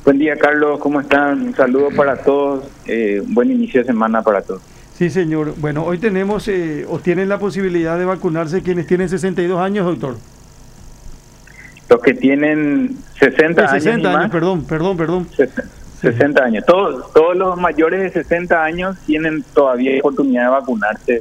Buen día, Carlos, ¿cómo están? Un saludo para todos, buen inicio de semana para todos. Sí, señor. Bueno, hoy tenemos o tienen la posibilidad de vacunarse quienes tienen 62 años, doctor. Los que tienen 60 años 60 y años, más, perdón. 60 años. Todos los mayores de 60 años tienen todavía oportunidad de vacunarse.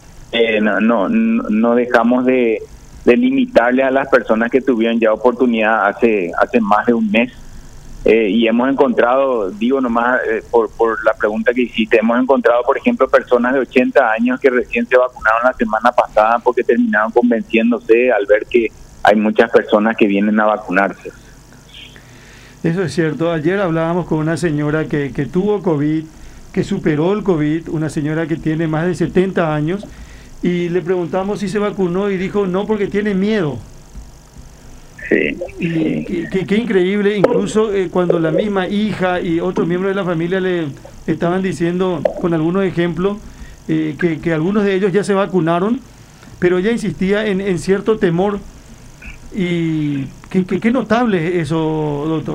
No dejamos de limitarle a las personas que tuvieron ya oportunidad hace más de un mes. Y hemos encontrado, digo nomás por la pregunta que hiciste, hemos encontrado, por ejemplo, personas de 80 años que recién se vacunaron la semana pasada porque terminaron convenciéndose al ver que hay muchas personas que vienen a vacunarse. Eso es cierto. Ayer hablábamos con una señora que tuvo COVID, que superó el COVID, una señora que tiene más de 70 años, y le preguntamos si se vacunó y dijo no porque tiene miedo. Sí. Y qué increíble, incluso cuando la misma hija y otros miembros de la familia le estaban diciendo con algunos ejemplos que algunos de ellos ya se vacunaron, pero ella insistía en cierto temor. Y qué notable eso, doctor.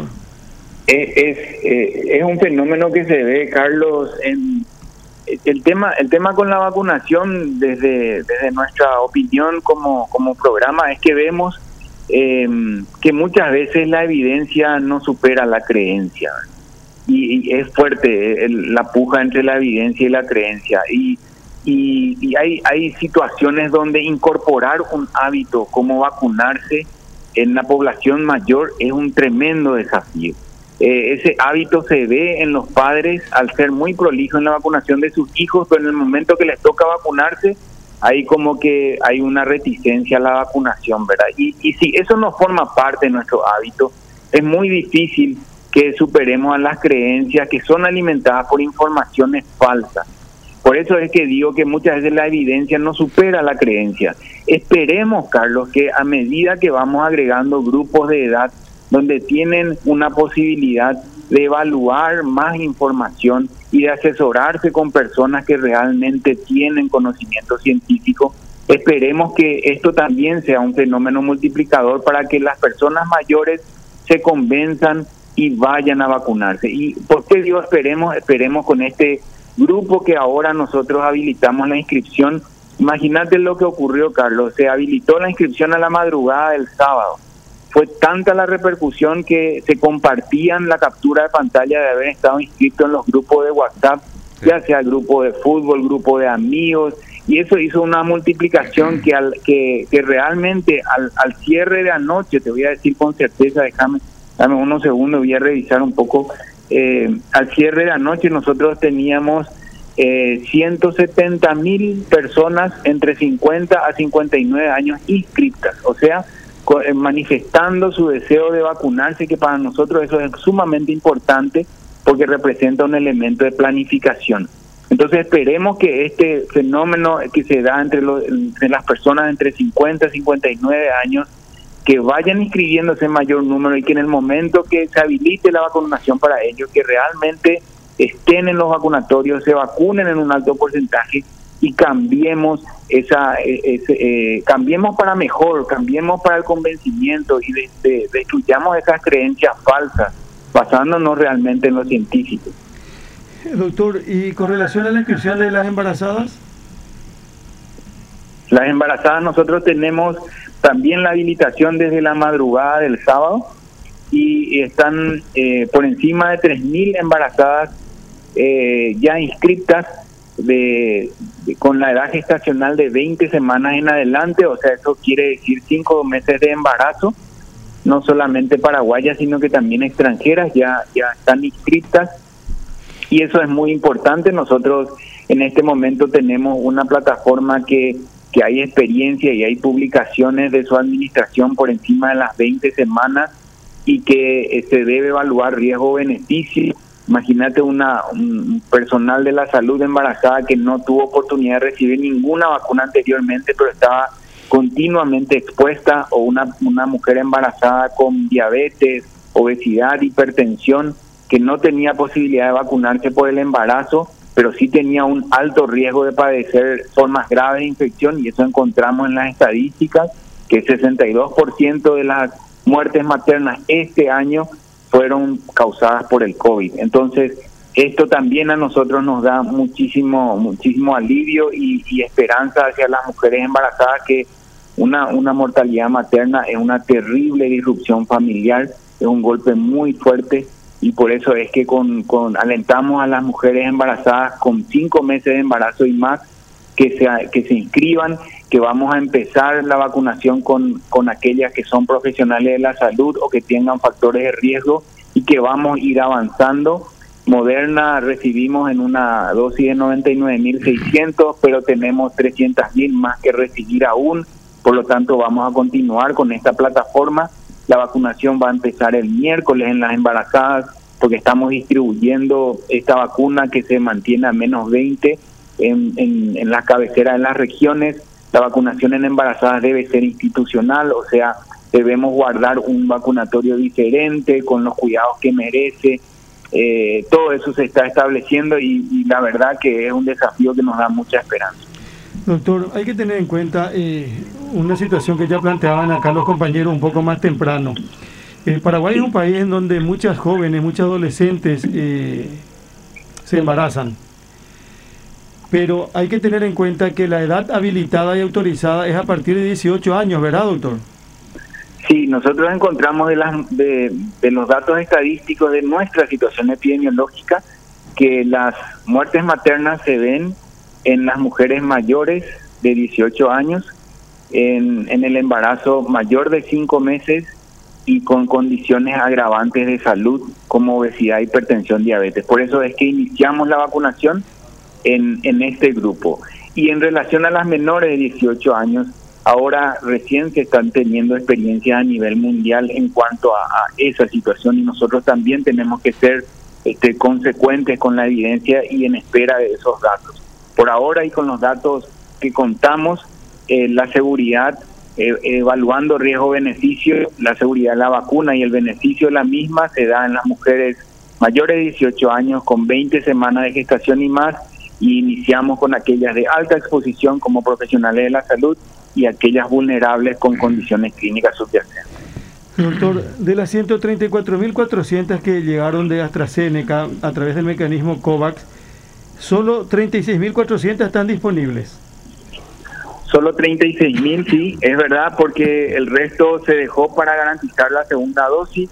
Es un fenómeno que se ve, Carlos, en el tema con la vacunación desde nuestra opinión como programa es que vemos que muchas veces la evidencia no supera la creencia y es fuerte la puja entre la evidencia y la creencia y hay situaciones donde incorporar un hábito como vacunarse en la población mayor es un tremendo desafío. Ese hábito se ve en los padres al ser muy prolijos en la vacunación de sus hijos, pero en el momento que les toca vacunarse hay como que hay una reticencia a la vacunación, ¿verdad? Y si eso no forma parte de nuestro hábito, es muy difícil que superemos a las creencias que son alimentadas por informaciones falsas. Por eso es que digo que muchas veces la evidencia no supera la creencia. Esperemos, Carlos, que a medida que vamos agregando grupos de edad donde tienen una posibilidad de evaluar más información y de asesorarse con personas que realmente tienen conocimiento científico, esperemos que esto también sea un fenómeno multiplicador para que las personas mayores se convenzan y vayan a vacunarse. ¿Y por qué digo esperemos? Esperemos con este grupo que ahora nosotros habilitamos la inscripción. Imagínate lo que ocurrió, Carlos, se habilitó la inscripción a la madrugada del sábado. Fue tanta la repercusión que se compartían la captura de pantalla de haber estado inscrito en los grupos de WhatsApp, ya sea grupo de fútbol, grupo de amigos, y eso hizo una multiplicación que realmente al cierre de anoche, te voy a decir con certeza, dame unos segundos, voy a revisar un poco, al cierre de anoche nosotros teníamos 170,000 personas entre 50 a 59 años inscritas, o sea, manifestando su deseo de vacunarse, que para nosotros eso es sumamente importante porque representa un elemento de planificación. Entonces esperemos que este fenómeno que se da entre las personas entre 50 y 59 años, que vayan inscribiéndose en mayor número y que en el momento que se habilite la vacunación para ellos, que realmente estén en los vacunatorios, se vacunen en un alto porcentaje y cambiemos cambiemos para mejor, cambiemos para el convencimiento y destruyamos esas creencias falsas basándonos realmente en lo científico. Doctor, ¿y con relación a la inscripción de las embarazadas? Las embarazadas nosotros tenemos también la habilitación desde la madrugada del sábado y están por encima de 3,000 embarazadas ya inscritas con la edad gestacional de 20 semanas en adelante, o sea, eso quiere decir 5 meses de embarazo, no solamente paraguayas, sino que también extranjeras ya están inscritas, y eso es muy importante. Nosotros en este momento tenemos una plataforma que hay experiencia y hay publicaciones de su administración por encima de las 20 semanas y que se debe evaluar riesgo-beneficio. Imagínate un personal de la salud embarazada que no tuvo oportunidad de recibir ninguna vacuna anteriormente, pero estaba continuamente expuesta, o una mujer embarazada con diabetes, obesidad, hipertensión, que no tenía posibilidad de vacunarse por el embarazo, pero sí tenía un alto riesgo de padecer formas graves de infección, y eso encontramos en las estadísticas, que el 62% de las muertes maternas este año fueron causadas por el COVID. Entonces, esto también a nosotros nos da muchísimo alivio y esperanza hacia las mujeres embarazadas, que una mortalidad materna es una terrible disrupción familiar, es un golpe muy fuerte, y por eso es que alentamos a las mujeres embarazadas con 5 meses de embarazo y más que se inscriban, que vamos a empezar la vacunación con aquellas que son profesionales de la salud o que tengan factores de riesgo, y que vamos a ir avanzando. Moderna recibimos en una dosis de 99.600, pero tenemos 300.000 más que recibir aún, por lo tanto vamos a continuar con esta plataforma. La vacunación va a empezar el miércoles en las embarazadas, porque estamos distribuyendo esta vacuna que se mantiene a -20 en las cabeceras de las regiones. La vacunación en embarazadas debe ser institucional, o sea, debemos guardar un vacunatorio diferente, con los cuidados que merece. Todo eso se está estableciendo y la verdad que es un desafío que nos da mucha esperanza. Doctor, hay que tener en cuenta una situación que ya planteaban acá los compañeros un poco más temprano. Paraguay es un país en donde muchas jóvenes, muchas adolescentes se embarazan, pero hay que tener en cuenta que la edad habilitada y autorizada es a partir de 18 años, ¿verdad, doctor? Sí, nosotros encontramos de los datos estadísticos de nuestra situación epidemiológica que las muertes maternas se ven en las mujeres mayores de 18 años, en el embarazo mayor de 5 meses y con condiciones agravantes de salud como obesidad, hipertensión, diabetes. Por eso es que iniciamos la vacunación en este grupo. Y en relación a las menores de 18 años, ahora recién se están teniendo experiencias a nivel mundial en cuanto a esa situación, y nosotros también tenemos que ser consecuentes con la evidencia y en espera de esos datos. Por ahora, y con los datos que contamos, la seguridad, evaluando riesgo-beneficio, la seguridad de la vacuna y el beneficio de la misma se da en las mujeres mayores de 18 años con 20 semanas de gestación y más, y iniciamos con aquellas de alta exposición como profesionales de la salud y aquellas vulnerables con condiciones clínicas subyacentes. Doctor, de las 134.400 que llegaron de AstraZeneca a través del mecanismo COVAX, solo 36.400 están disponibles. Solo 36.000, sí, es verdad, porque el resto se dejó para garantizar la segunda dosis,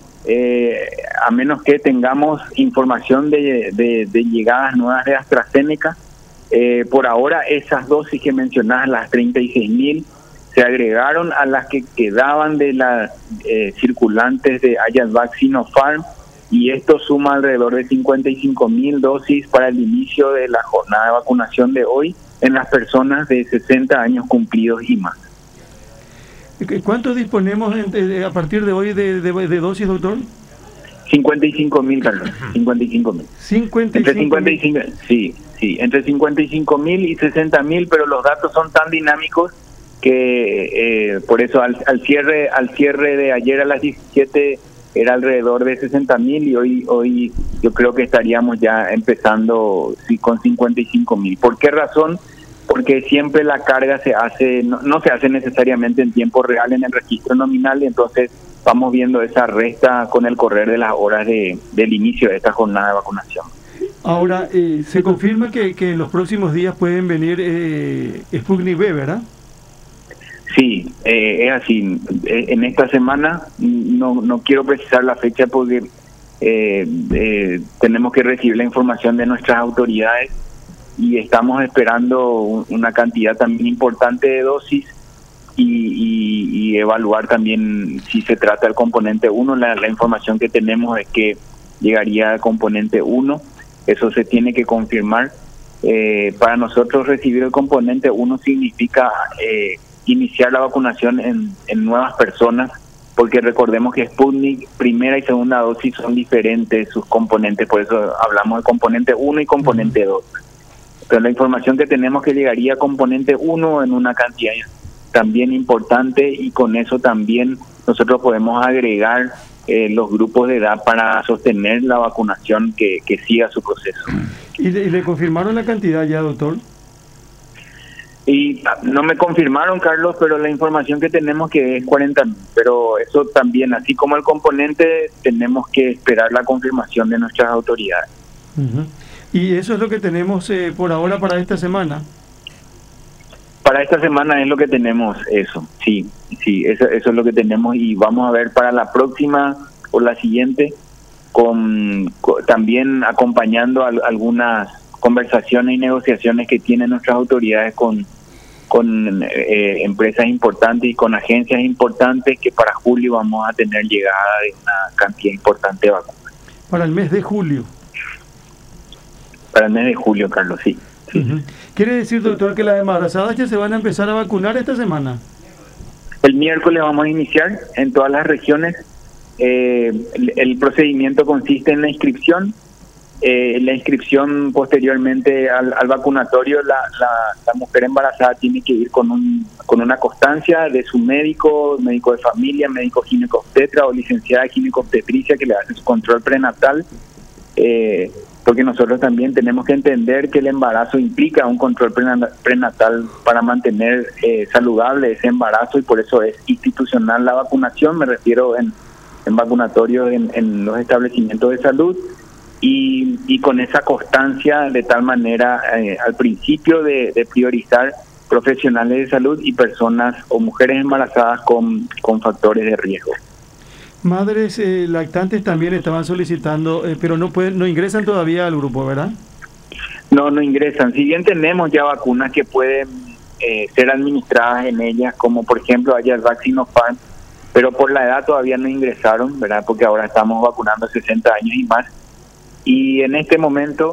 a menos que tengamos información de llegadas nuevas de AstraZeneca. Por ahora, esas dosis que mencionás, las 36.000, se agregaron a las que quedaban de las circulantes de Ayasvac Sinopharm, y esto suma alrededor de 55.000 dosis para el inicio de la jornada de vacunación de hoy en las personas de 60 años cumplidos y más. ¿Cuánto disponemos a partir de hoy de dosis, doctor? 55.000, Carlos. 55.000. 55.000. Sí, entre 55.000 y 60.000, pero los datos son tan dinámicos que por eso al cierre de ayer a las 17 era alrededor de 60.000, y hoy yo creo que estaríamos ya empezando con 55.000. ¿Por qué razón? Porque siempre la carga se hace, no se hace necesariamente en tiempo real en el registro nominal, y entonces vamos viendo esa resta con el correr de las horas del inicio de esta jornada de vacunación. Ahora, se confirma que en los próximos días pueden venir Sputnik V, ¿verdad? Sí, es así. En esta semana, no quiero precisar la fecha porque tenemos que recibir la información de nuestras autoridades y estamos esperando una cantidad también importante de dosis y evaluar también si se trata del componente 1. La información que tenemos es que llegaría al componente 1. Eso se tiene que confirmar. Para nosotros recibir el componente 1 significa iniciar la vacunación en nuevas personas, porque recordemos que Sputnik, primera y segunda dosis, son diferentes sus componentes, por eso hablamos de componente 1 y componente 2. Pero la información que tenemos que llegaría a componente 1 en una cantidad también importante, y con eso también nosotros podemos agregar los grupos de edad para sostener la vacunación que siga su proceso. ¿Y le confirmaron la cantidad ya, doctor? Y no me confirmaron, Carlos, pero la información que tenemos que es 40.000. Pero eso también, así como el componente, tenemos que esperar la confirmación de nuestras autoridades. Uh-huh. Y eso es lo que tenemos por ahora para esta semana. Para esta semana es lo que tenemos, eso, sí, eso es lo que tenemos, y vamos a ver para la próxima o la siguiente, también acompañando algunas conversaciones y negociaciones que tienen nuestras autoridades con empresas importantes y con agencias importantes, que para julio vamos a tener llegada de una cantidad importante de vacunas. Para el mes de julio. Para el mes de julio, Carlos, sí. Uh-huh. ¿Quiere decir, doctor, que las embarazadas ya se van a empezar a vacunar esta semana? El miércoles vamos a iniciar en todas las regiones. El procedimiento consiste en la inscripción. La inscripción posteriormente al vacunatorio, la mujer embarazada tiene que ir con una constancia de su médico de familia, médico ginecobstetra o licenciada ginecobstetricia que le hace su control prenatal, porque nosotros también tenemos que entender que el embarazo implica un control prenatal para mantener saludable ese embarazo, y por eso es institucional la vacunación. Me refiero en vacunatorios en los establecimientos de salud. Y con esa constancia, de tal manera al principio de priorizar profesionales de salud y personas o mujeres embarazadas con factores de riesgo. Madres lactantes también estaban solicitando, pero no ingresan todavía al grupo, ¿verdad? No ingresan. Si bien tenemos ya vacunas que pueden ser administradas en ellas, como por ejemplo Ayarvax y Sinopharm, pero por la edad todavía no ingresaron, ¿verdad? Porque ahora estamos vacunando a 60 años y más. Y en este momento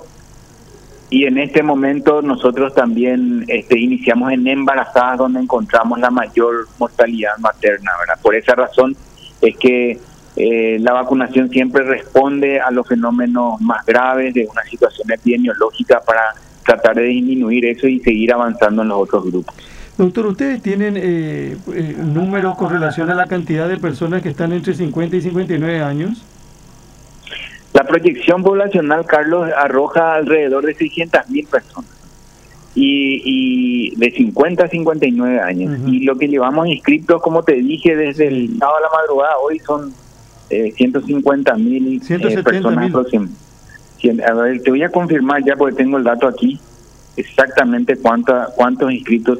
nosotros también iniciamos en embarazadas, donde encontramos la mayor mortalidad materna, ¿verdad? Por esa razón es que la vacunación siempre responde a los fenómenos más graves de una situación epidemiológica para tratar de disminuir eso y seguir avanzando en los otros grupos. Doctor, ¿ustedes tienen números con relación a la cantidad de personas que están entre 50 y 59 años? La proyección poblacional, Carlos, arroja alrededor de 600.000 personas y de 50 a 59 años. Uh-huh. Y lo que llevamos inscritos, como te dije, desde el sábado a la madrugada, hoy son 150.000 personas aproximadamente. A ver, te voy a confirmar ya porque tengo el dato aquí, exactamente cuántos inscritos.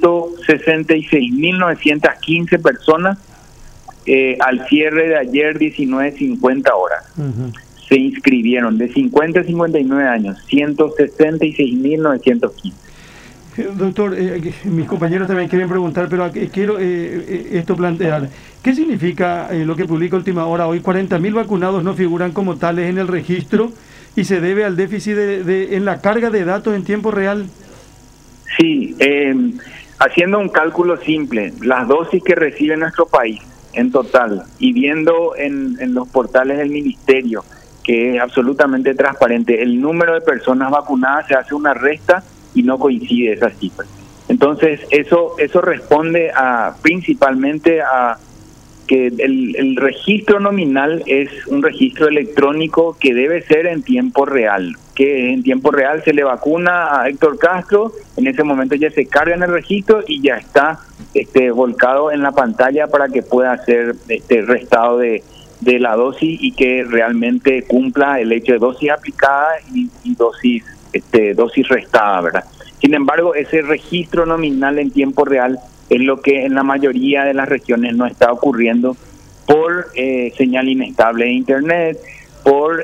166.915 personas al cierre de ayer, 19:50 horas. Uh-huh. Se inscribieron de 50 a 59 años, 166.915. Doctor, mis compañeros también quieren preguntar, pero quiero esto plantear. ¿Qué significa lo que publica Última Hora hoy? 40.000 vacunados no figuran como tales en el registro y se debe al déficit en la carga de datos en tiempo real. Sí, haciendo un cálculo simple, las dosis que recibe nuestro país en total y viendo en los portales del ministerio, que es absolutamente transparente, el número de personas vacunadas, se hace una resta y no coincide esa cifra. Entonces eso responde principalmente a que el registro nominal es un registro electrónico que debe ser en tiempo real, que en tiempo real se le vacuna a Héctor Castro, en ese momento ya se carga en el registro y ya está volcado en la pantalla para que pueda ser restado de la dosis y que realmente cumpla el hecho de dosis aplicada y dosis restada, ¿verdad? Sin embargo, ese registro nominal en tiempo real es lo que en la mayoría de las regiones no está ocurriendo por señal inestable de internet, por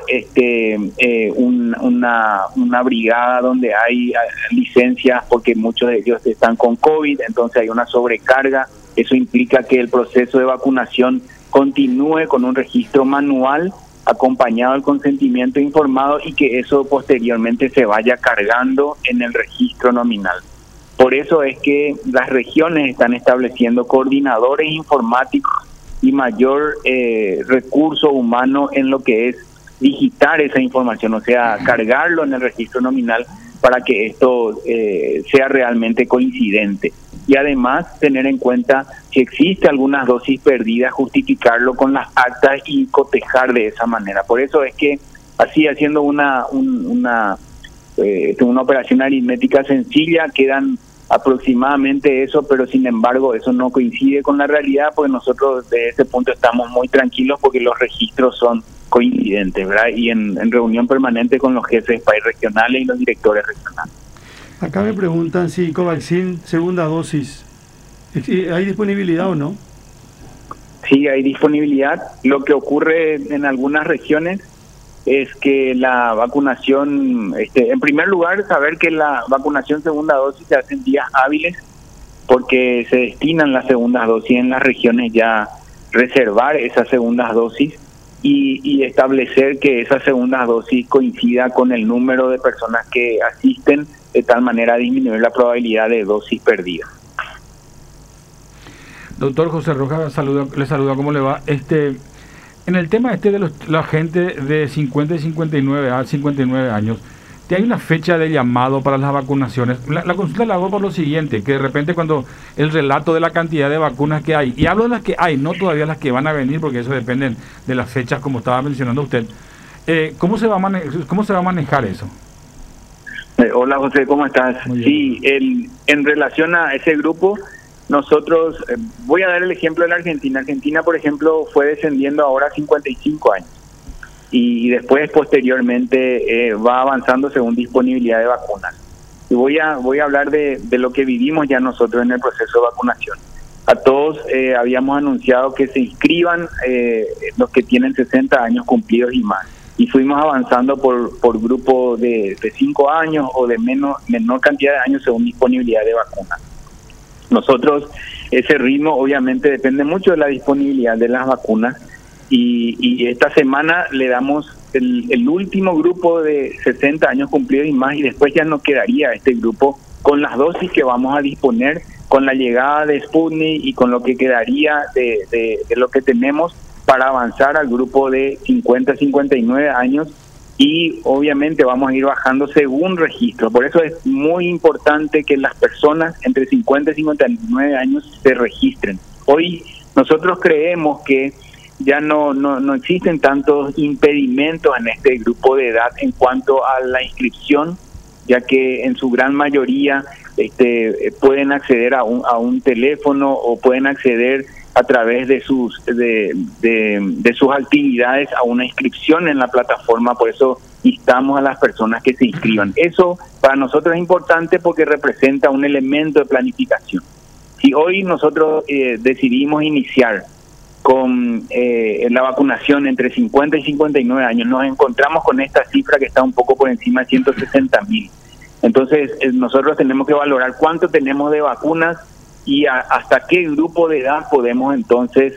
una brigada donde hay licencias porque muchos de ellos están con COVID, entonces hay una sobrecarga. Eso implica que el proceso de vacunación continúe con un registro manual acompañado del consentimiento informado y que eso posteriormente se vaya cargando en el registro nominal. Por eso es que las regiones están estableciendo coordinadores informáticos y mayor recurso humano en lo que es digitar esa información, o sea, cargarlo en el registro nominal para que esto sea realmente coincidente. Y además tener en cuenta si existe algunas dosis perdidas, justificarlo con las actas y cotejar de esa manera. Por eso es que así, haciendo una operación aritmética sencilla, quedan aproximadamente eso, pero sin embargo eso no coincide con la realidad, porque nosotros de ese punto estamos muy tranquilos porque los registros son coincidentes, ¿verdad? Y en reunión permanente con los jefes país regionales y los directores regionales. Acá me preguntan si Covaxin segunda dosis, ¿hay disponibilidad o no? Sí, hay disponibilidad. Lo que ocurre en algunas regiones es que la vacunación, en primer lugar, saber que la vacunación segunda dosis se hace en días hábiles, porque se destinan las segundas dosis en las regiones, ya reservar esas segundas dosis y establecer que esa segunda dosis coincida con el número de personas que asisten, de tal manera a disminuir la probabilidad de dosis perdida. Doctor José Rojas, le saluda, ¿cómo le va? En el tema de la gente de 50 y 59 años, ¿hay una fecha de llamado para las vacunaciones? La consulta la hago por lo siguiente, que de repente cuando el relato de la cantidad de vacunas que hay, y hablo de las que hay, no todavía las que van a venir, porque eso depende de las fechas, como estaba mencionando usted, ¿cómo se va a manejar eso? Hola José, ¿cómo estás? Sí, en relación a ese grupo, nosotros, voy a dar el ejemplo de la Argentina. Argentina, por ejemplo, fue descendiendo ahora a 55 años y después, posteriormente, va avanzando según disponibilidad de vacunas. Y voy a hablar de lo que vivimos ya nosotros en el proceso de vacunación. A todos habíamos anunciado que se inscriban los que tienen 60 años cumplidos y más. Y fuimos avanzando por grupo de 5 años o de menor cantidad de años según disponibilidad de vacunas. Nosotros, ese ritmo obviamente depende mucho de la disponibilidad de las vacunas y esta semana le damos el último grupo de 60 años cumplidos y más, y después ya no quedaría este grupo con las dosis que vamos a disponer con la llegada de Sputnik y con lo que quedaría de lo que tenemos para avanzar al grupo de 50 a 59 años. Y obviamente vamos a ir bajando según registro. Por eso es muy importante que las personas entre 50 y 59 años se registren. Hoy nosotros creemos que ya no existen tantos impedimentos en este grupo de edad en cuanto a la inscripción, ya que en su gran mayoría pueden acceder a un teléfono o pueden acceder a través de sus actividades a una inscripción en la plataforma. Por eso instamos a las personas que se inscriban. Eso para nosotros es importante porque representa un elemento de planificación. Si hoy nosotros decidimos iniciar con la vacunación entre 50 y 59 años, nos encontramos con esta cifra que está un poco por encima de 160.000. Entonces nosotros tenemos que valorar cuánto tenemos de vacunas y hasta qué grupo de edad podemos entonces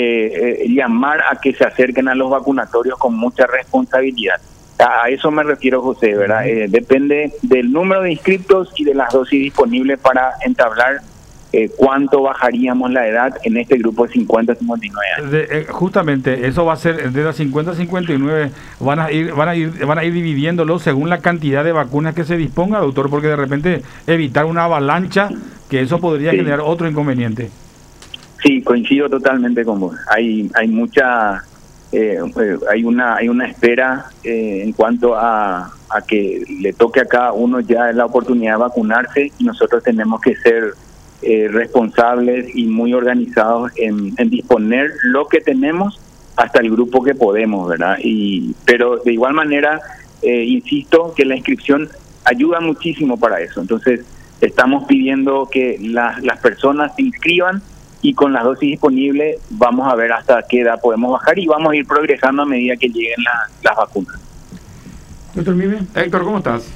llamar a que se acerquen a los vacunatorios con mucha responsabilidad. A eso me refiero, José, ¿verdad? Depende del número de inscriptos y de las dosis disponibles para entablar cuánto bajaríamos la edad en este grupo de 50 a 59 años. Justamente, eso va a ser de las 50 a 59, van a ir dividiéndolo según la cantidad de vacunas que se disponga, doctor, porque de repente evitar una avalancha, que eso podría generar otro inconveniente. Sí, coincido totalmente con vos. Hay mucha hay una espera en cuanto a que le toque a cada uno ya la oportunidad de vacunarse, y nosotros tenemos que ser responsables y muy organizados en disponer lo que tenemos hasta el grupo que podemos, ¿verdad? Pero de igual manera, insisto que la inscripción ayuda muchísimo para eso. Entonces estamos pidiendo que las personas se inscriban, y con las dosis disponibles vamos a ver hasta qué edad podemos bajar y vamos a ir progresando a medida que lleguen las vacunas. Doctor Mime. Héctor, ¿cómo estás?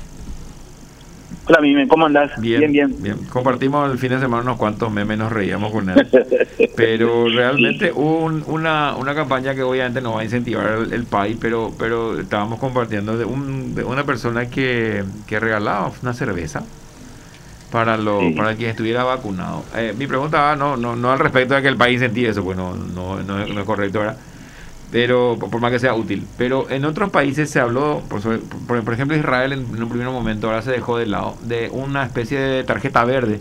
Hola Mime, ¿cómo andás? Bien. Compartimos el fin de semana unos cuantos memes, nos reíamos con él. Pero realmente hubo una campaña que obviamente nos va a incentivar el país, pero estábamos compartiendo de una persona que regalaba una cerveza para quien estuviera vacunado. Mi pregunta no al respecto de que el país incentive eso, pues no es correcto, ¿verdad? Pero por más que sea útil. Pero en otros países se habló, por ejemplo Israel en un primer momento, ahora se dejó de lado, de una especie de tarjeta verde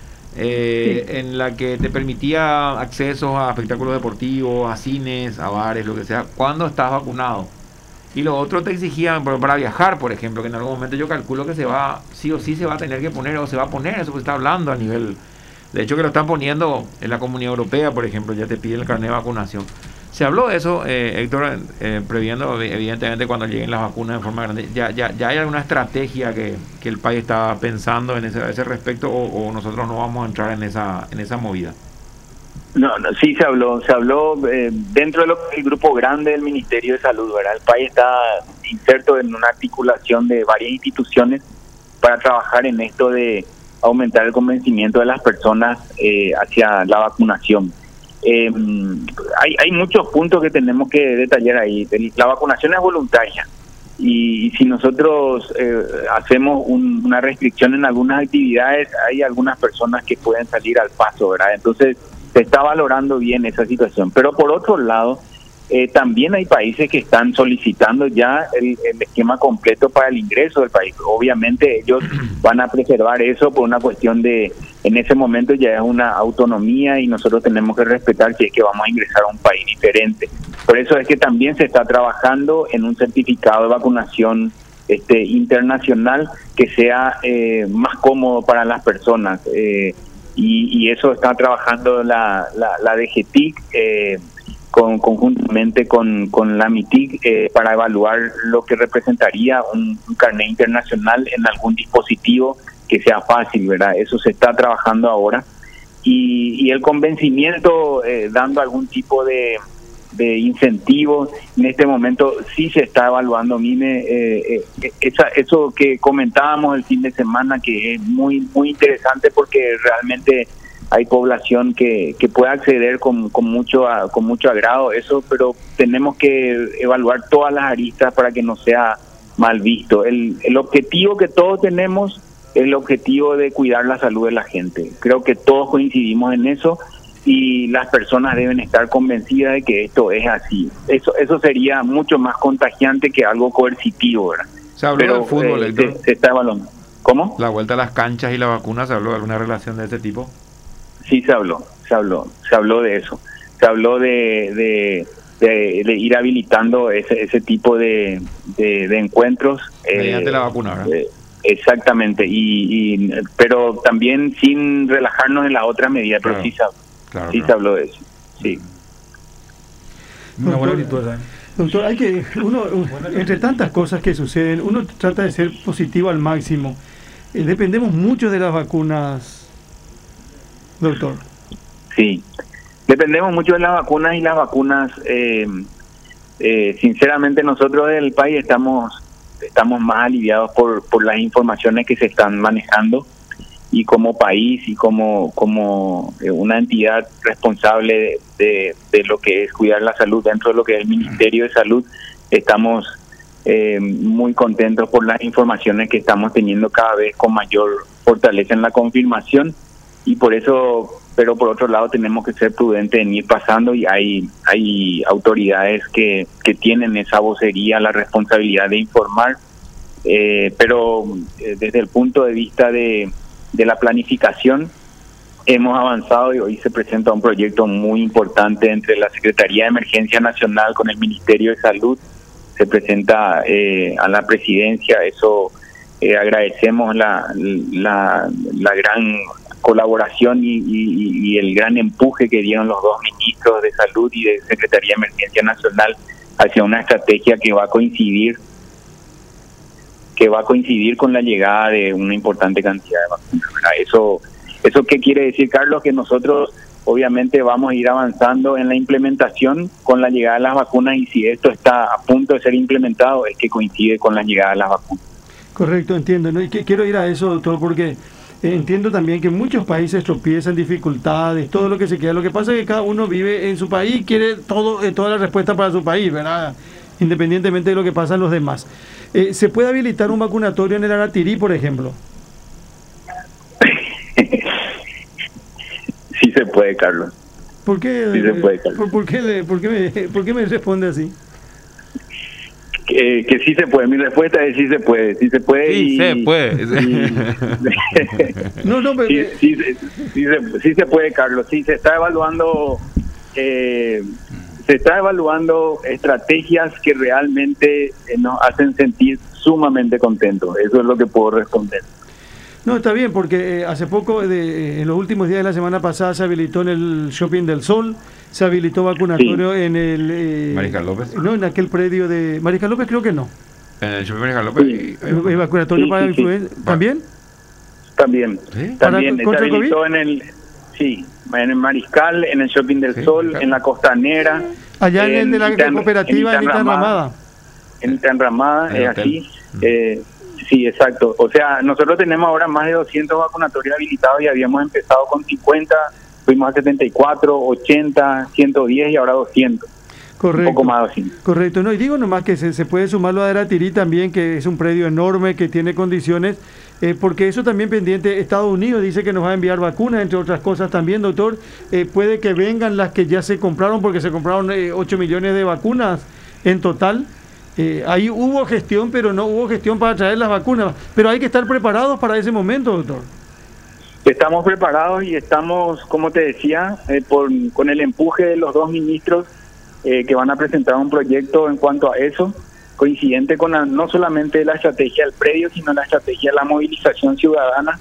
en la que te permitía accesos a espectáculos deportivos, a cines, a bares, lo que sea, cuando estás vacunado. Y lo otro te exigían para viajar, por ejemplo, que en algún momento yo calculo que sí o sí se va a tener que poner, o se va a poner, eso que está hablando a nivel, de hecho que lo están poniendo en la Comunidad Europea, por ejemplo, ya te piden el carnet de vacunación. Se habló de eso, Héctor, previendo evidentemente cuando lleguen las vacunas de forma grande. ¿Ya hay alguna estrategia que el país está pensando en ese respecto, o nosotros no vamos a entrar en esa movida? No, sí se habló dentro de el grupo grande del Ministerio de Salud, ¿verdad? El país está inserto en una articulación de varias instituciones para trabajar en esto de aumentar el convencimiento de las personas hacia la vacunación. Hay muchos puntos que tenemos que detallar ahí. La vacunación es voluntaria y si nosotros hacemos una restricción en algunas actividades, hay algunas personas que pueden salir al paso, ¿verdad? Entonces se está valorando bien esa situación. Pero por otro lado, también hay países que están solicitando ya el esquema completo para el ingreso del país. Obviamente ellos van a preservar eso por una cuestión de, en ese momento ya es una autonomía y nosotros tenemos que respetar si es que vamos a ingresar a un país diferente. Por eso es que también se está trabajando en un certificado de vacunación internacional que sea más cómodo para las personas. Y eso está trabajando la DGTIC conjuntamente con la MITIC para evaluar lo que representaría un carnet internacional en algún dispositivo que sea fácil, ¿verdad? Eso se está trabajando ahora. Y el convencimiento, dando algún tipo de incentivo, en este momento sí se está evaluando. Eso que comentábamos el fin de semana, que es muy interesante porque realmente hay población que puede acceder con mucho agrado eso, pero tenemos que evaluar todas las aristas para que no sea mal visto. El objetivo que todos tenemos es el objetivo de cuidar la salud de la gente. Creo que todos coincidimos en eso y las personas deben estar convencidas de que esto es así. Eso sería mucho más contagiante que algo coercitivo, ¿verdad? Se habló del fútbol, Héctor. Se está evaluando. ¿Cómo? La vuelta a las canchas y la vacuna, ¿se habló de alguna relación de ese tipo? Sí, se habló de eso. Se habló de ir habilitando ese tipo de encuentros. Mediante la vacuna, ¿verdad? Exactamente, pero también sin relajarnos en la otra medida, claro, pero sí se habló de eso. Sí. Una buena actitud, Doctor, entre tantas cosas que suceden, uno trata de ser positivo al máximo. Dependemos mucho de las vacunas, doctor. Sí, dependemos mucho de las vacunas y las vacunas, sinceramente nosotros del país estamos más aliviados por las informaciones que se están manejando, y como país y como una entidad responsable de lo que es cuidar la salud dentro de lo que es el Ministerio de Salud, estamos muy contentos por las informaciones que estamos teniendo cada vez con mayor fortaleza en la confirmación, y por eso, pero por otro lado tenemos que ser prudentes en ir pasando, y hay autoridades que tienen esa vocería, la responsabilidad de informar, pero desde el punto de vista de la planificación hemos avanzado, y hoy se presenta un proyecto muy importante entre la Secretaría de Emergencia Nacional con el Ministerio de Salud. Se presenta a la presidencia. Eso agradecemos la gran colaboración y el gran empuje que dieron los dos ministros de Salud y de Secretaría de Emergencia Nacional hacia una estrategia que va a coincidir con la llegada de una importante cantidad de vacunas, ¿verdad? ¿Eso qué quiere decir, Carlos? Que nosotros obviamente vamos a ir avanzando en la implementación con la llegada de las vacunas, y si esto está a punto de ser implementado es que coincide con la llegada de las vacunas. Correcto, entiendo, ¿no? Y quiero ir a eso, doctor, porque entiendo también que muchos países tropiezan, dificultades, todo lo que se queda. Lo que pasa es que cada uno vive en su país y quiere toda la respuesta para su país, ¿verdad? Independientemente de lo que pasa en los demás. ¿Se puede habilitar un vacunatorio en el Aratirí, por ejemplo? Sí se puede, Carlos. ¿Por qué? Sí se puede, Carlos. ¿Por qué me responde así? Que sí se puede. Mi respuesta es sí se puede. Sí se puede. Sí, se puede. Sí se puede, Carlos. Sí, se está evaluando. Se se está evaluando estrategias que realmente nos hacen sentir sumamente contentos. Eso es lo que puedo responder. No, está bien, porque hace poco, en los últimos días de la semana pasada, se habilitó en el Shopping del Sol, se habilitó vacunatorio en el... Mariscal López. No, en aquel predio de... Mariscal López creo que no. En el Shopping Mariscal López. ¿El vacunatorio para influenza también? También. ¿Sí? También se ¿Contra el habilitó COVID? en el Mariscal, en el Shopping del Sol, claro. en la Costanera. Allá en el de la cooperativa en Itanramada. En Itanramada, En es el hotel. así. Sí, exacto. O sea, nosotros tenemos ahora más de 200 vacunatorios habilitados y habíamos empezado con 50, fuimos a 74, 80, 110 y ahora 200. Correcto. Un poco más de 200. Correcto, no, y digo nomás que se puede sumar lo de Aratirí también, que es un predio enorme, que tiene condiciones, porque eso también pendiente, Estados Unidos dice que nos va a enviar vacunas, entre otras cosas también, doctor, puede que vengan las que ya se compraron, porque se compraron 8 millones de vacunas en total. Ahí hubo gestión, pero no hubo gestión para traer las vacunas, pero hay que estar preparados para ese momento, doctor. Estamos preparados y estamos, como te decía, con el empuje de los dos ministros que van a presentar un proyecto en cuanto a eso, coincidente con no solamente la estrategia del predio, sino la estrategia de la movilización ciudadana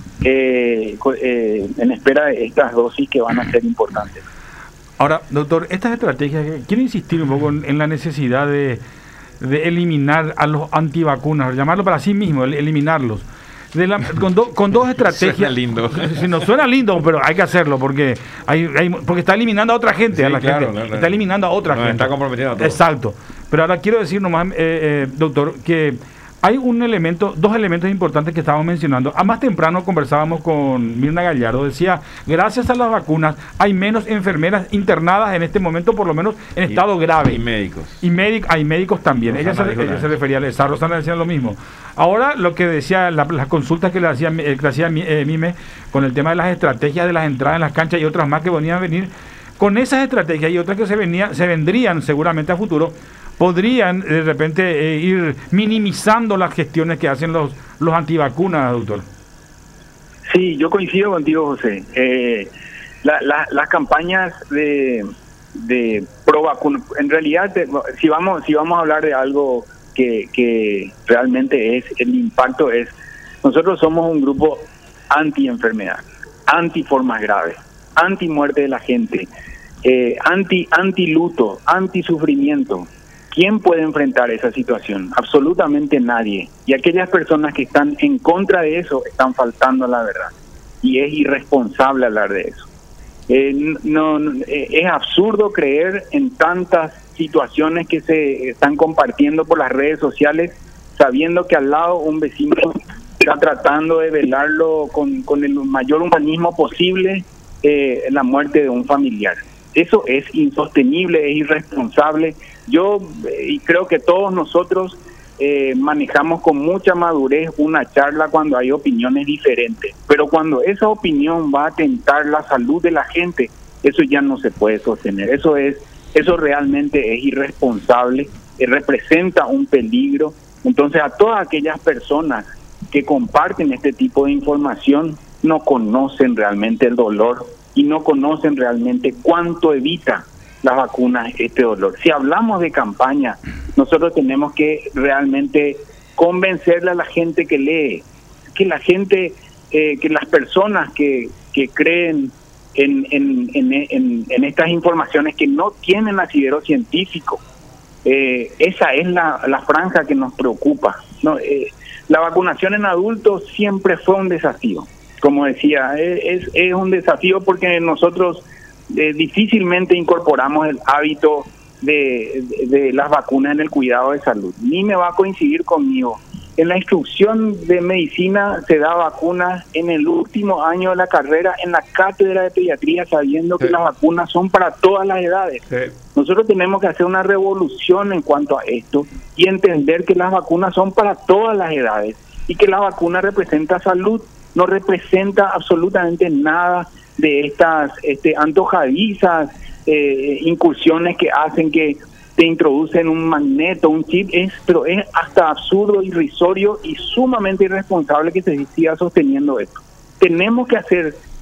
en espera de estas dosis que van a ser importantes. Ahora, doctor, estas estrategias, quiero insistir un poco en la necesidad de eliminar a los antivacunas, llamarlo para sí mismo, eliminarlos. Con dos estrategias. Suena lindo. Si no suena lindo, pero hay que hacerlo porque porque está eliminando a otra gente, Sí, a la claro, gente. claro. Está eliminando a otra Nos gente. está comprometiendo a todos. Exacto. Pero ahora quiero decir nomás, doctor, que hay dos elementos importantes que estábamos mencionando. A más temprano conversábamos con Mirna Gallardo, decía, gracias a las vacunas hay menos enfermeras internadas en este momento, por lo menos en estado grave. Y médicos. Hay médicos también. Ella se refería a esa, Rosana decía lo mismo. Ahora lo que decía, las consultas que le hacía Mime con el tema de las estrategias de las entradas en las canchas y otras más que venían a venir, con esas estrategias y otras que se vendrían seguramente a futuro, podrían de repente ir minimizando las gestiones que hacen los antivacunas, doctor. Sí, yo coincido contigo, José. Las campañas de pro vacuna, en realidad, si vamos a hablar de algo que realmente el impacto es, nosotros somos un grupo anti-enfermedad, anti-formas graves, anti-muerte de la gente, anti-luto, anti-sufrimiento. ¿Quién puede enfrentar esa situación? Absolutamente nadie. Y aquellas personas que están en contra de eso están faltando a la verdad. Y es irresponsable hablar de eso. Es absurdo creer en tantas situaciones que se están compartiendo por las redes sociales, sabiendo que al lado un vecino está tratando de velarlo con el mayor humanismo posible la muerte de un familiar. Eso es insostenible, es irresponsable. Yo y creo que todos nosotros manejamos con mucha madurez una charla cuando hay opiniones diferentes, pero cuando esa opinión va a atentar la salud de la gente, eso ya no se puede sostener. Eso realmente es irresponsable, representa un peligro. Entonces, a todas aquellas personas que comparten este tipo de información no conocen realmente el dolor y no conocen realmente cuánto evita las vacunas este dolor. Si hablamos de campaña, nosotros tenemos que realmente convencerle a la gente que lee, que la gente, que las personas que creen en estas informaciones que no tienen asidero científico, esa es la franja que nos preocupa, ¿no? La vacunación en adultos siempre fue un desafío, como decía, es un desafío porque nosotros difícilmente incorporamos el hábito de las vacunas en el cuidado de salud. Ni me va a coincidir conmigo. En la instrucción de medicina se da vacunas en el último año de la carrera en la cátedra de pediatría, sabiendo que las vacunas son para todas las edades. Nosotros tenemos que hacer una revolución en cuanto a esto y entender que las vacunas son para todas las edades y que la vacuna representa salud, no representa absolutamente nada de estas antojadizas incursiones que hacen que te introducen un magneto, un chip, pero es hasta absurdo, irrisorio y sumamente irresponsable que se siga sosteniendo esto. Tenemos que hacer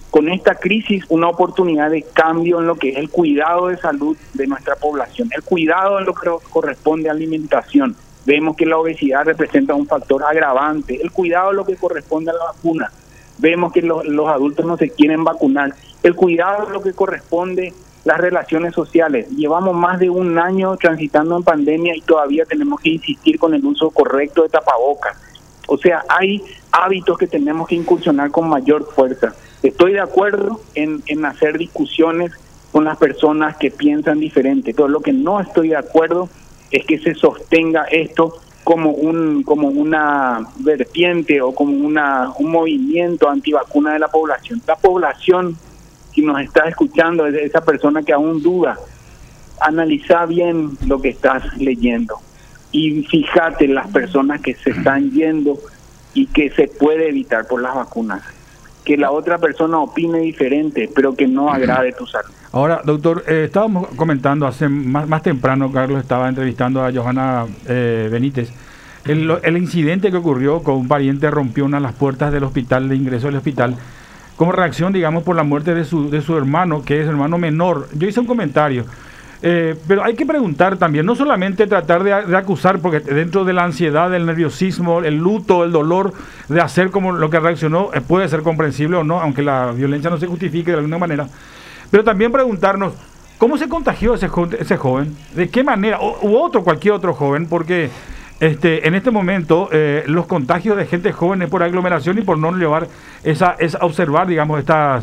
con esta crisis una oportunidad de cambio en lo que es el cuidado de salud de nuestra población, el cuidado en lo que corresponde a alimentación. Vemos que la obesidad representa un factor agravante, el cuidado en lo que corresponde a la vacuna. Vemos que los adultos no se quieren vacunar, el cuidado en lo que corresponde a las relaciones sociales. Llevamos más de un año transitando en pandemia y todavía tenemos que insistir con el uso correcto de tapabocas. O sea, hay hábitos que tenemos que incursionar con mayor fuerza. Estoy de acuerdo en hacer discusiones con las personas que piensan diferente, pero lo que no estoy de acuerdo es que se sostenga esto como una vertiente o como un movimiento antivacuna de la población. La población, si nos está escuchando, es esa persona que aún duda. Analiza bien lo que estás leyendo y fíjate las personas que se están yendo y que se puede evitar por las vacunas. Que la otra persona opine diferente, pero que no agrade tu salud. Ahora, doctor, estábamos comentando hace más temprano, Carlos estaba entrevistando a Johanna Benítez, el incidente que ocurrió con un pariente rompió una de las puertas del hospital, de ingreso del hospital, como reacción, digamos, por la muerte de su hermano, que es hermano menor. Yo hice un comentario, pero hay que preguntar también, no solamente tratar de acusar, porque dentro de la ansiedad, el nerviosismo, el luto, el dolor, de hacer como lo que reaccionó, puede ser comprensible o no, aunque la violencia no se justifique de alguna manera, pero también preguntarnos, ¿cómo se contagió ese joven? ¿De qué manera? Cualquier otro joven, porque en este momento los contagios de gente joven es por aglomeración y por no llevar observar, digamos,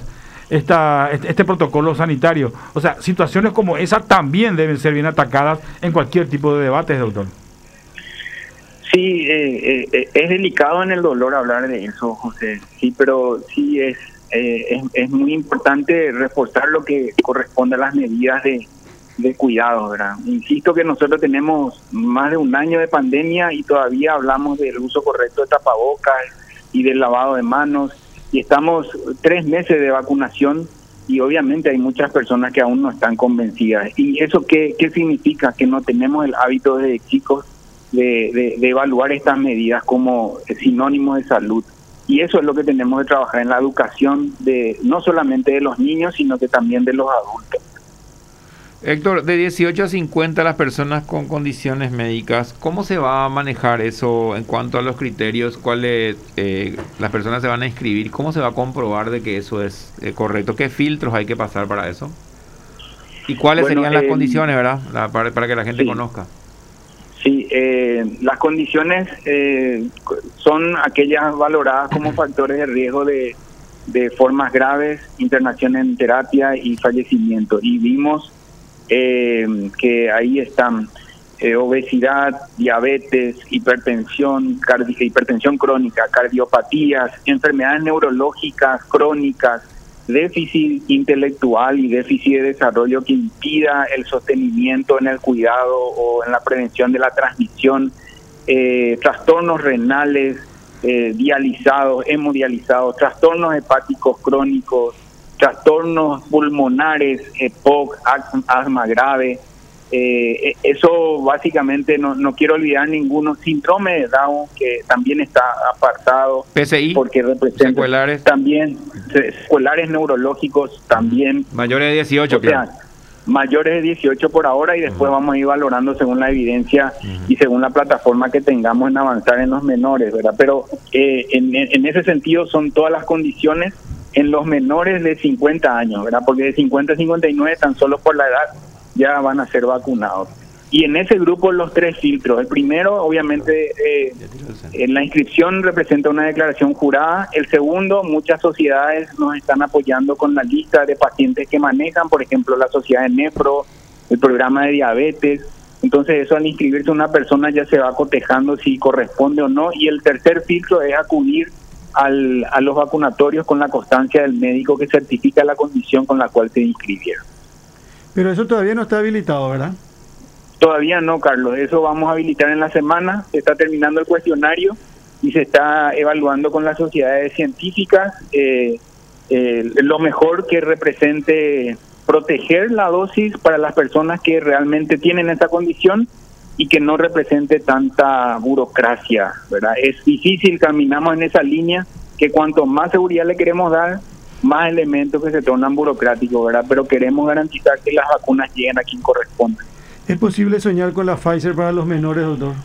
este protocolo sanitario. O sea, situaciones como esa también deben ser bien atacadas en cualquier tipo de debates, doctor. Sí, es delicado en el dolor hablar de eso, José. Sí, pero sí es muy importante reforzar lo que corresponde a las medidas de cuidado, ¿verdad? Insisto que nosotros tenemos más de un año de pandemia y todavía hablamos del uso correcto de tapabocas y del lavado de manos, y estamos 3 meses de vacunación y obviamente hay muchas personas que aún no están convencidas. ¿Y eso qué significa? Que no tenemos el hábito desde chicos de evaluar estas medidas como sinónimo de salud. Y eso es lo que tenemos que trabajar en la educación, no solamente de los niños, sino que también de los adultos. Héctor, de 18 a 50 las personas con condiciones médicas, ¿cómo se va a manejar eso en cuanto a los criterios? ¿Cuáles las personas se van a inscribir? ¿Cómo se va a comprobar de que eso es correcto? ¿Qué filtros hay que pasar para eso? ¿Y cuáles serían las condiciones, verdad? Para que la gente conozca. Sí, las condiciones son aquellas valoradas como factores de riesgo de formas graves, internación en terapia y fallecimiento. Y vimos que ahí están obesidad, diabetes, hipertensión crónica, cardiopatías, enfermedades neurológicas crónicas, déficit intelectual y déficit de desarrollo que impida el sostenimiento en el cuidado o en la prevención de la transmisión, trastornos renales, dializados, hemodializados, trastornos hepáticos crónicos, trastornos pulmonares, EPOC, asma grave. Eso básicamente no quiero olvidar ninguno. Síndrome de Down, que también está apartado. PCI, porque representa secuelares. También secuelares neurológicos también. Mayores de 18, claro. Mayores de 18 por ahora, y después vamos a ir valorando según la evidencia y según la plataforma que tengamos en avanzar en los menores, ¿verdad? Pero en ese sentido son todas las condiciones en los menores de 50 años, ¿verdad? Porque de 50 a 59 tan solo por la edad ya van a ser vacunados. Y en ese grupo los 3 filtros. El primero, obviamente, en la inscripción representa una declaración jurada. El segundo, muchas sociedades nos están apoyando con la lista de pacientes que manejan, por ejemplo, la Sociedad de Nefro, el programa de diabetes. Entonces eso, al inscribirse una persona, ya se va cotejando si corresponde o no. Y el tercer filtro es acudir a los vacunatorios con la constancia del médico que certifica la condición con la cual se inscribieron. Pero eso todavía no está habilitado, ¿verdad? Todavía no, Carlos. Eso vamos a habilitar en la semana. Se está terminando el cuestionario y se está evaluando con las sociedades científicas lo mejor que represente proteger la dosis para las personas que realmente tienen esa condición y que no represente tanta burocracia, ¿verdad? Es difícil, caminamos en esa línea, que cuanto más seguridad le queremos dar, más elementos que se tornan burocráticos, ¿verdad? Pero queremos garantizar que las vacunas lleguen a quien corresponde. ¿Es posible soñar con la Pfizer para los menores, doctor?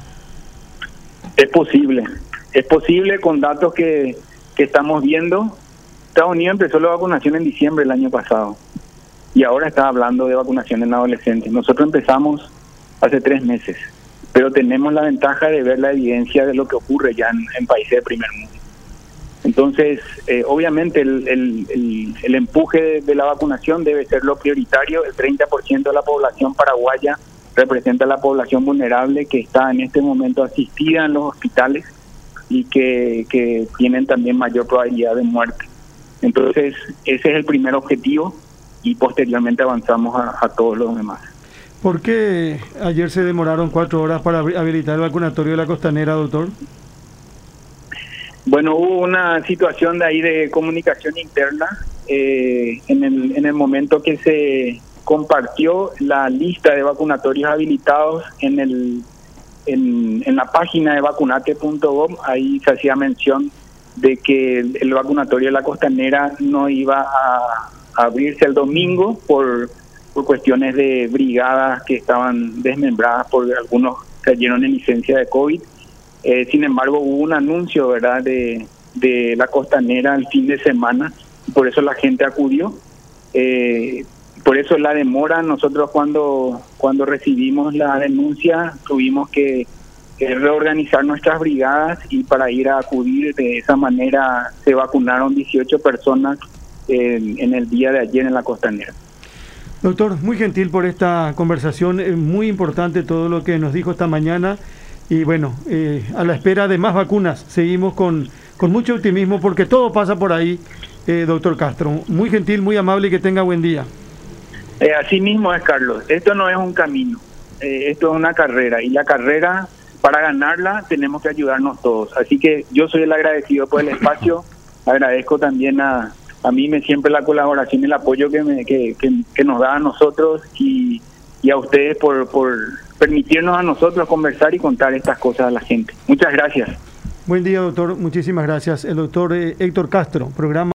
Es posible con datos que estamos viendo. Estados Unidos empezó la vacunación en diciembre del año pasado y ahora está hablando de vacunación en adolescentes. Nosotros empezamos hace 3 meses, pero tenemos la ventaja de ver la evidencia de lo que ocurre ya en países de primer mundo. Entonces, obviamente el empuje de la vacunación debe ser lo prioritario. El 30% de la población paraguaya representa la población vulnerable que está en este momento asistida en los hospitales y que tienen también mayor probabilidad de muerte. Entonces, ese es el primer objetivo y posteriormente avanzamos a todos los demás. ¿Por qué ayer se demoraron 4 horas para habilitar el vacunatorio de la Costanera, doctor? Bueno, hubo una situación de ahí de comunicación interna en el momento que se compartió la lista de vacunatorios habilitados en la página de vacunate.gov. Ahí se hacía mención de que el vacunatorio de la Costanera no iba a abrirse el domingo por cuestiones de brigadas que estaban desmembradas, por algunos cayeron en licencia de COVID. Sin embargo, hubo un anuncio, ¿verdad?, de la Costanera el fin de semana, y por eso la gente acudió. Por eso la demora. Nosotros cuando recibimos la denuncia tuvimos que reorganizar nuestras brigadas, y para ir a acudir de esa manera se vacunaron 18 personas en el día de ayer en la Costanera. Doctor, muy gentil por esta conversación, muy importante todo lo que nos dijo esta mañana. Y bueno, a la espera de más vacunas, seguimos con mucho optimismo porque todo pasa por ahí, doctor Castro. Muy gentil, muy amable y que tenga buen día. Así mismo es, Carlos. Esto no es un camino, esto es una carrera, y la carrera, para ganarla, tenemos que ayudarnos todos. Así que yo soy el agradecido por el espacio, agradezco también a mí siempre la colaboración y el apoyo que nos da a nosotros y a ustedes por permitirnos a nosotros conversar y contar estas cosas a la gente. Muchas gracias. Buen día, doctor. Muchísimas gracias. El doctor Héctor Castro, programa